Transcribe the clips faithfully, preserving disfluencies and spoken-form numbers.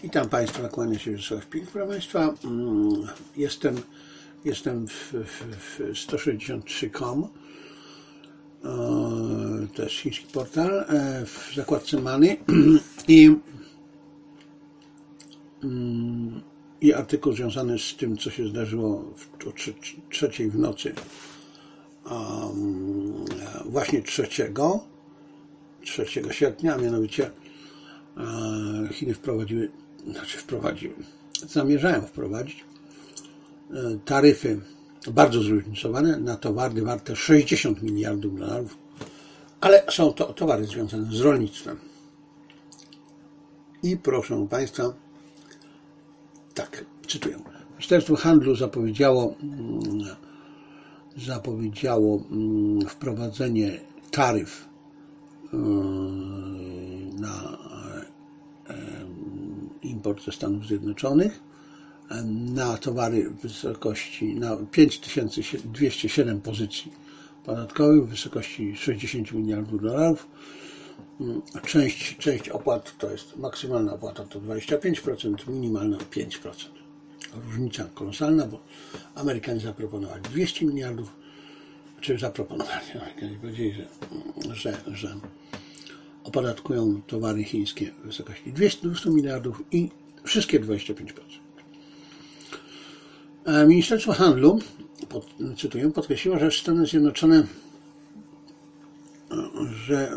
Witam Państwa, kłania się Wiesław Pik. Proszę Państwa, jestem, jestem w, w, w sto sześćdziesiąt trzy kropka com, to jest chiński portal, w zakładce Money i, i artykuł związany z tym, co się zdarzyło o trzeciej w nocy, właśnie trzeciego sierpnia, a mianowicie Chiny wprowadziły, znaczy wprowadziły, zamierzają wprowadzić taryfy bardzo zróżnicowane na towary warte sześćdziesiąt miliardów dolarów, ale są to towary związane z rolnictwem. I proszę Państwa, tak, cytuję. Ministerstwo Handlu zapowiedziało, zapowiedziało wprowadzenie taryf na import ze Stanów Zjednoczonych na towary w wysokości, na pięć tysięcy dwieście siedem pozycji podatkowych w wysokości sześćdziesiąt miliardów dolarów. Część, część opłat to jest, maksymalna opłata to dwadzieścia pięć procent, minimalna pięć procent. Różnica kolosalna, bo Amerykanie zaproponowali dwieście miliardów, czy zaproponowali, Amerykanie powiedzieli, że, że, że opodatkują towary chińskie w wysokości dwieście miliardów i wszystkie dwadzieścia pięć procent. Ministerstwo Handlu, pod, cytuję, podkreśliło, że Stany Zjednoczone, że,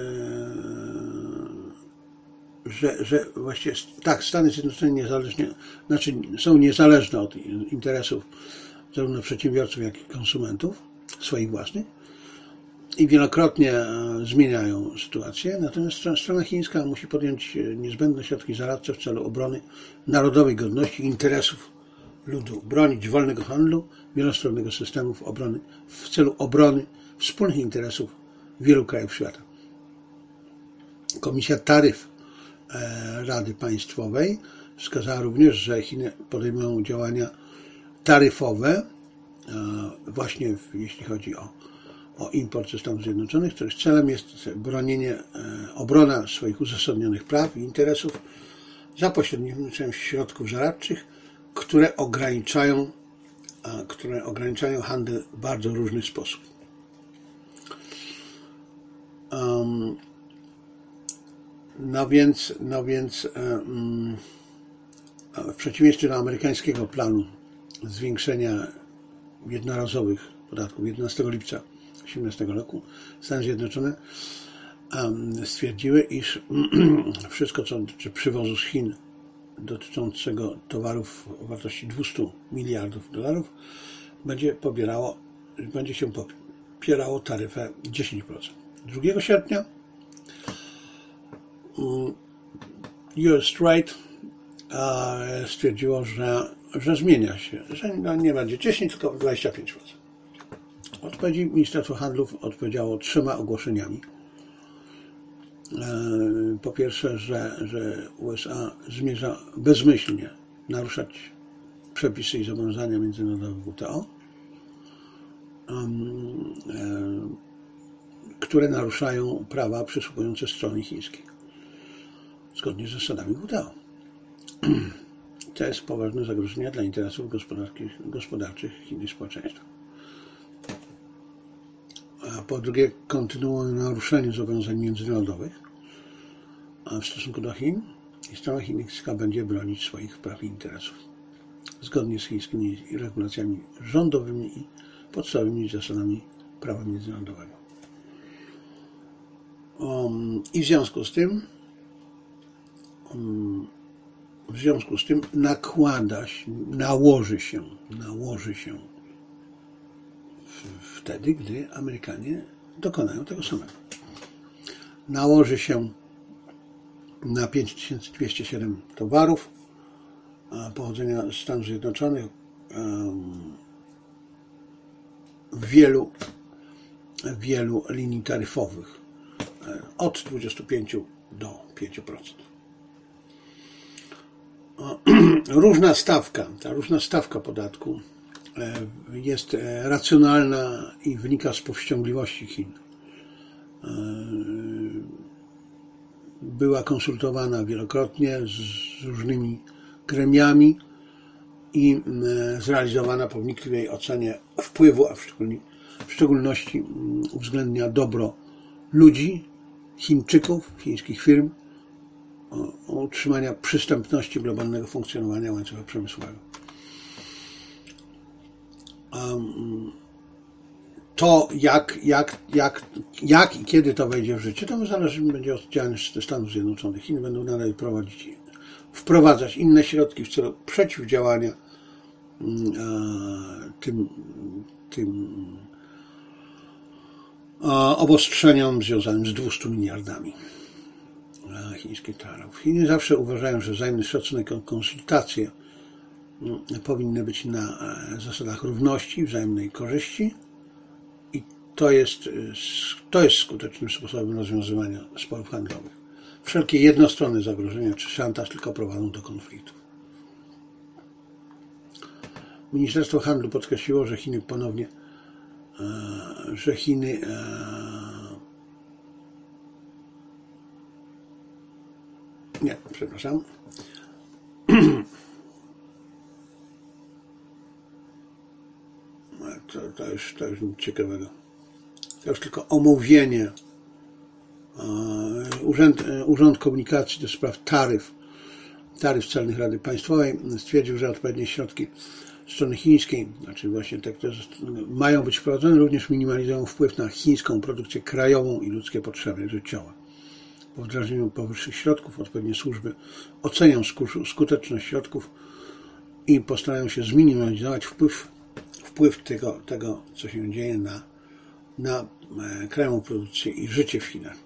że, że właściwie tak, Stany Zjednoczone niezależnie, znaczy są niezależne od interesów zarówno przedsiębiorców, jak i konsumentów swoich własnych i wielokrotnie zmieniają sytuację, natomiast strona chińska musi podjąć niezbędne środki zaradcze w celu obrony narodowej godności i interesów ludu, bronić wolnego handlu, wielostronnego systemu obrony w celu obrony wspólnych interesów wielu krajów świata. Komisja Taryf Rady Państwowej wskazała również, że Chiny podejmują działania taryfowe właśnie jeśli chodzi o o import ze Stanów Zjednoczonych, których celem jest bronienie, obrona swoich uzasadnionych praw i interesów za pośrednictwem środków zaradczych, które ograniczają, które ograniczają handel w bardzo różny sposób. Um, no więc, no więc um, w przeciwieństwie do amerykańskiego planu zwiększenia jednorazowych podatków jedenastego lipca dwa tysiące osiemnastego roku Stany Zjednoczone stwierdziły, iż wszystko, co dotyczy przywozu z Chin dotyczącego towarów o wartości dwieście miliardów dolarów będzie pobierało, będzie się popierało taryfę dziesięć procent. drugiego sierpnia U S Trade stwierdziło, że, że zmienia się, że nie będzie dziesięć, tylko dwadzieścia pięć procent. Odpowiedzi Ministerstwo Handlu odpowiedziało trzema ogłoszeniami. Po pierwsze, że, że U S A zmierza bezmyślnie naruszać przepisy i zobowiązania międzynarodowe W T O, które naruszają prawa przysługujące stronie chińskiej zgodnie z zasadami W T O. To jest poważne zagrożenie dla interesów gospodarczych Chin i społeczeństwa. A po drugie, kontynuują naruszenie zobowiązań międzynarodowych w stosunku do Chin i strona chińska będzie bronić swoich praw i interesów zgodnie z chińskimi regulacjami rządowymi i podstawowymi zasadami prawa międzynarodowego. Um, I w związku z tym um, w związku z tym nakłada się, nałoży się, nałoży się wtedy, gdy Amerykanie dokonają tego samego. Nałoży się na pięć tysięcy dwieście siedem towarów pochodzenia z Stanów Zjednoczonych wielu, wielu linii taryfowych od dwudziestu pięciu do pięciu procent. Różna stawka, ta różna stawka podatku jest racjonalna i wynika z powściągliwości Chin. była konsultowana wielokrotnie z różnymi gremiami i zrealizowana po wnikliwej ocenie wpływu, a w szczególności uwzględnia dobro ludzi, Chińczyków, chińskich firm, o utrzymania przystępności globalnego funkcjonowania łańcucha przemysłowego. To, jak, jak, jak, jak i kiedy to wejdzie w życie, to zależy będzie od działań Stanów Zjednoczonych. Chiny będą nadal prowadzić, wprowadzać inne środki w celu przeciwdziałania tym, tym obostrzeniom związanym z dwustu miliardami chińskich dolarów. Chiny zawsze uważają, że wzajemny szacunek i konsultacje powinny być na zasadach równości, wzajemnej korzyści i to jest, to jest skutecznym sposobem rozwiązywania sporów handlowych. Wszelkie jednostronne zagrożenia czy szantaż tylko prowadzą do konfliktów. Ministerstwo Handlu podkreśliło, że Chiny ponownie, że Chiny nie, przepraszam. To, to, już, to już nic ciekawego. To już tylko omówienie. Urząd, Urząd Komunikacji do spraw taryf, taryf celnych Rady Państwowej stwierdził, że odpowiednie środki strony chińskiej, znaczy właśnie te, które mają być wprowadzone, również minimalizują wpływ na chińską produkcję krajową i ludzkie potrzeby życiowe. Po wdrażaniu powyższych środków odpowiednie służby ocenią skuteczność środków i postarają się zminimalizować wpływ, wpływ tego, tego, co się dzieje na, na krajową produkcję i życie w Chinach.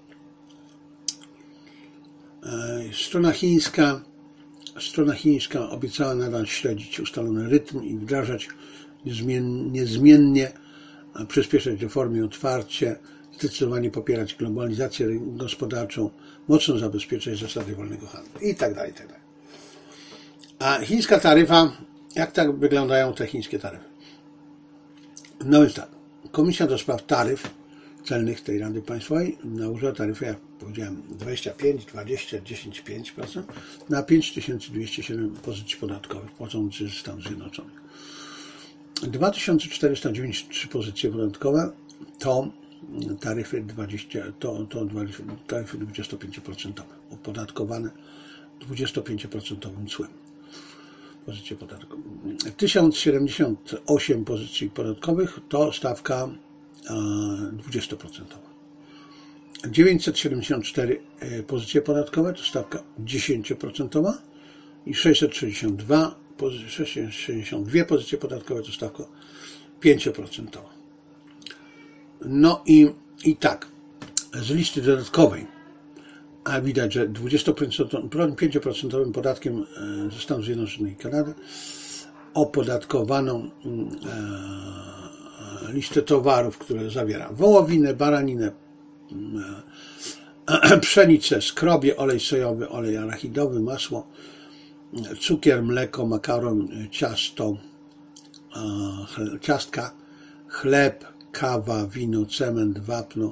Strona chińska, strona chińska obiecała nadal śledzić ustalony rytm i wdrażać niezmiennie, przyspieszać reformy i otwarcie, zdecydowanie popierać globalizację gospodarczą, mocno zabezpieczać zasady wolnego handlu i tak dalej, i tak dalej. A chińska taryfa, jak tak wyglądają te chińskie taryfy? No więc tak, Komisja do Spraw Taryf Celnych tej Rady Państwowej nałożyła taryfę, jak powiedziałem, dwadzieścia pięć, dwadzieścia, dziesięć, pięć procent na pięć tysięcy dwieście siedem pozycji podatkowych pochodzących ze Stanów Zjednoczonych. dwa tysiące czterysta dziewięćdziesiąt trzy pozycje podatkowe to taryfy dwadzieścia, to, to taryfy dwudziestopięć procent opodatkowane dwudziestopięć procent cłem. Pozycje podatkowe. tysiąc siedemdziesiąt osiem pozycji podatkowych to stawka dwadzieścia procent. dziewięćset siedemdziesiąt cztery pozycje podatkowe to stawka dziesięć procent i sześćset sześćdziesiąt dwa, sześćset sześćdziesiąt dwa pozycje podatkowe to stawka pięć procent. No i, i tak, z listy dodatkowej, a widać, że dwudziestopięć procent podatkiem ze Stanów Zjednoczonych i Kanady opodatkowano listę towarów, które zawiera wołowinę, baraninę, pszenicę, skrobie, olej sojowy, olej arachidowy, masło, cukier, mleko, makaron, ciasto, ciastka, chleb, kawa, wino, cement, wapno,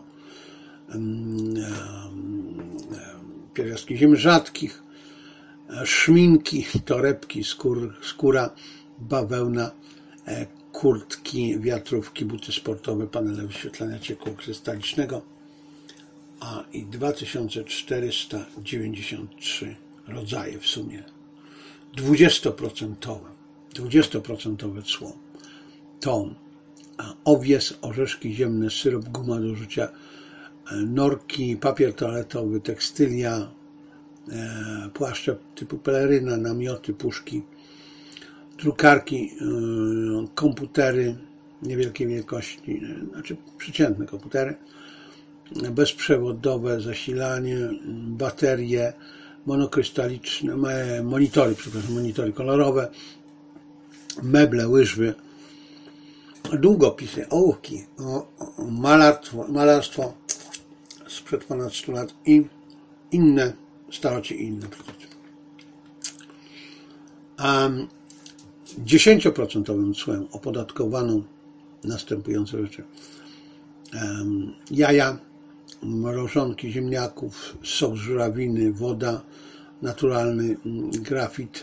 pierwiastki ziem rzadkich, szminki, torebki, skór, skóra, bawełna, kurtki, wiatrówki, buty sportowe, panele wyświetlania ciepła krystalicznego, a i dwa tysiące czterysta dziewięćdziesiąt trzy rodzaje w sumie. dwadzieścia procent, dwadzieścia procent cło to owies, orzeszki ziemne, syrop, guma do rzucia, norki, papier toaletowy, tekstylia, płaszcze typu peleryna, namioty, puszki, drukarki, komputery niewielkiej wielkości, znaczy przeciętne komputery, bezprzewodowe zasilanie, baterie, monokrystaliczne, monitory, przepraszam, monitory kolorowe, meble, łyżwy, długopisy, ołówki, malarstwo, malarstwo sprzed ponad stu lat i inne starocie i inne produkty. Um, dziesięć procent cłem opodatkowano następujące rzeczy. Um, jaja, mrożonki ziemniaków, sok z żurawiny, woda, naturalny grafit.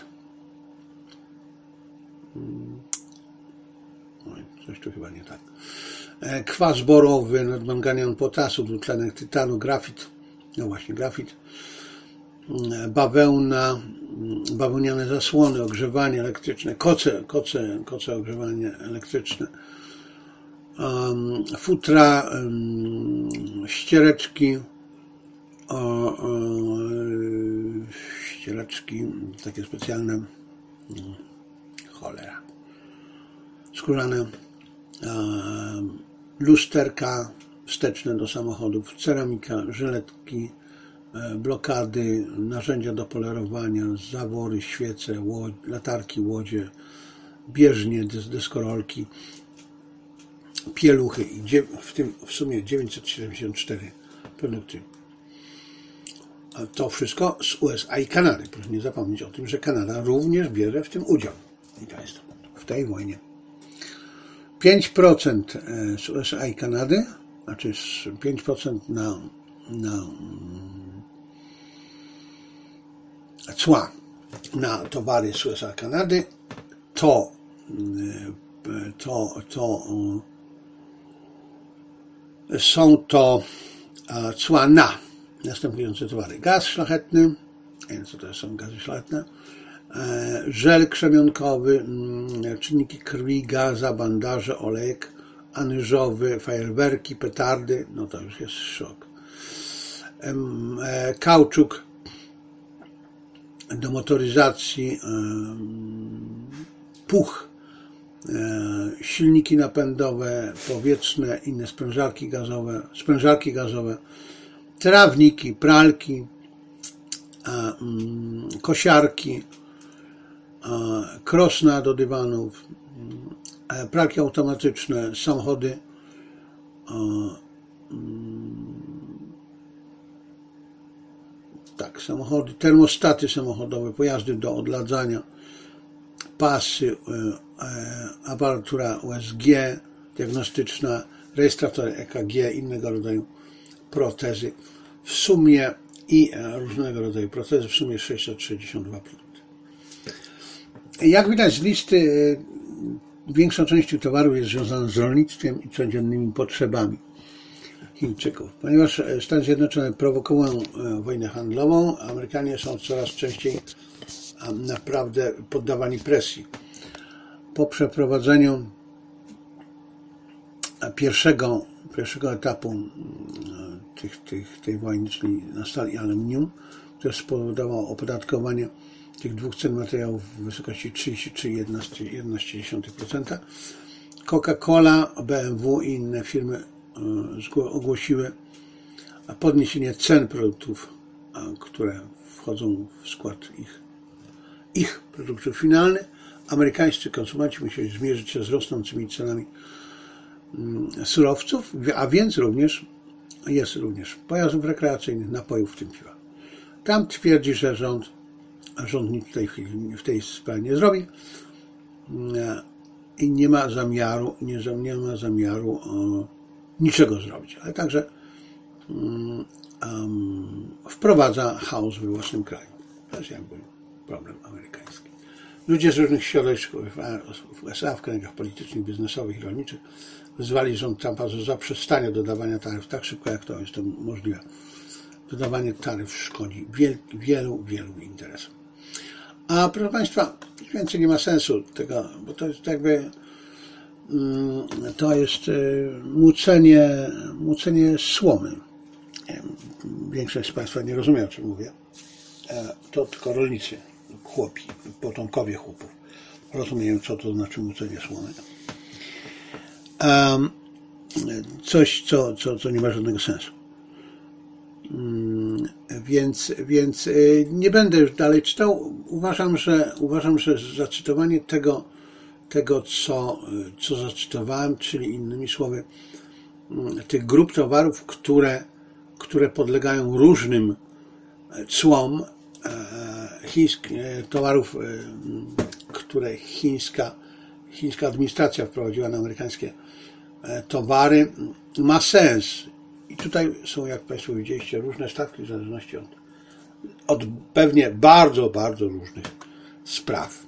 Oj, coś tu chyba nie tak. Kwas borowy, nadmanganian potasu, dwutlenek tytanu, grafit, no właśnie grafit, bawełna, bawełniane zasłony, ogrzewanie elektryczne, koce, koce, koce ogrzewanie elektryczne, um, futra, um, ściereczki, o, o, ściereczki, takie specjalne, um, cholera, skórzane, um, lusterka wsteczne do samochodów, ceramika, żyletki, blokady, narzędzia do polerowania, zawory, świece, łodź, latarki, łodzie, bieżnie, deskorolki, pieluchy i w tym w sumie dziewięćset siedemdziesiąt cztery produkty. To wszystko z U S A i Kanady. Proszę nie zapomnieć o tym, że Kanada również bierze w tym udział. I to jest w tej wojnie. pięć procent z U S A i Kanady, znaczy pięć procent na, na cła na towary z U S A i Kanady, to, to, to są to cła na następujące towary. Gaz szlachetny, nie wiem co to są gazy szlachetne, żel krzemionkowy, czynniki krwi, gaza, bandaże, olejek anyżowy, fajerwerki, petardy, no to już jest szok. Kauczuk do motoryzacji, puch, silniki napędowe, powietrzne, inne sprężarki gazowe, sprężarki gazowe, trawniki, pralki, kosiarki, krosna do dywanów, pralki automatyczne, samochody, tak, samochody, termostaty samochodowe, pojazdy do odladzania, pasy, aparatura U S G diagnostyczna, rejestratory E K G, innego rodzaju protezy, w sumie i różnego rodzaju protezy, w sumie sześćset sześćdziesiąt dwa produkty. Jak widać z listy, większą częścią towarów jest związana z rolnictwem i codziennymi potrzebami Chińczyków. Ponieważ Stany Zjednoczone prowokują wojnę handlową, Amerykanie są coraz częściej naprawdę poddawani presji. Po przeprowadzeniu pierwszego, pierwszego etapu tych, tych, tej wojny, czyli na stal i aluminium, które spowodowało opodatkowanie tych dwóch cen materiałów w wysokości trzydzieści trzy przecinek jedenaście procent, Coca-Cola, B M W i inne firmy ogłosiły podniesienie cen produktów, które wchodzą w skład ich, ich produktów finalnych. Amerykańscy konsumenci musieli zmierzyć się z rosnącymi cenami surowców, a więc również jest również pojazdów rekreacyjnych, napojów, w tym piwa. Trump twierdzi, że rząd, rząd nic w tej chwili, w tej sprawie nie zrobi i nie ma zamiaru, nie, nie ma zamiaru o, niczego zrobić, ale także um, um, wprowadza chaos we własnym kraju. To jest jakby problem amerykański. Ludzie z różnych środowisk w U S A, w kręgach politycznych, biznesowych i rolniczych wzwali rząd Trumpa do zaprzestania dodawania taryf tak szybko, jak to jest to możliwe. Dodawanie taryf szkodzi wielu, wielu, wielu interesom. A proszę Państwa, więcej nie ma sensu tego, bo to jest jakby to jest mucenie, mucenie słomy. Większość z Państwa nie rozumie, o czym mówię. To tylko rolnicy, chłopi, potomkowie chłopów rozumieją, co to znaczy mucenie słomy. Coś, co, co, co nie ma żadnego sensu. Więc, więc nie będę już dalej czytał. Uważam, że, uważam, że zacytowanie tego, tego co, co zacytowałem, czyli innymi słowy tych grup towarów, które, które podlegają różnym cłom, chińsk, towarów, które chińska, chińska administracja wprowadziła na amerykańskie towary, ma sens I tutaj są, jak Państwo widzieliście, różne stawki w zależności od, od pewnie bardzo, bardzo różnych spraw.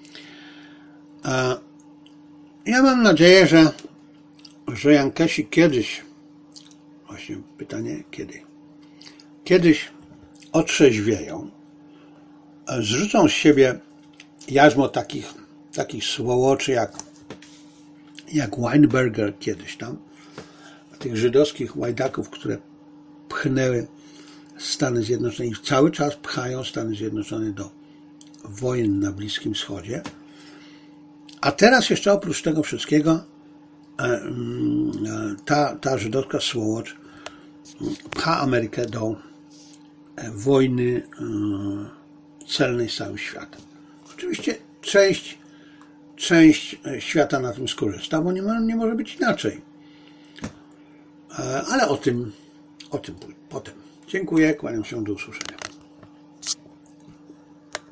Ja mam nadzieję, że, że Jankesi kiedyś, właśnie pytanie kiedy, kiedyś otrzeźwieją, zrzucą z siebie jarzmo takich, takich słowoczy jak, jak Weinberger kiedyś tam, tych żydowskich łajdaków, które pchnęły Stany Zjednoczone i cały czas pchają Stany Zjednoczone do wojen na Bliskim Wschodzie. A teraz jeszcze oprócz tego wszystkiego ta, ta żydowska słołocz pcha Amerykę do wojny celnej z całym światem. Oczywiście część, część świata na tym skorzysta, bo nie, ma, nie może być inaczej. Ale o tym, o tym potem. Dziękuję, kłaniam się, do usłyszenia.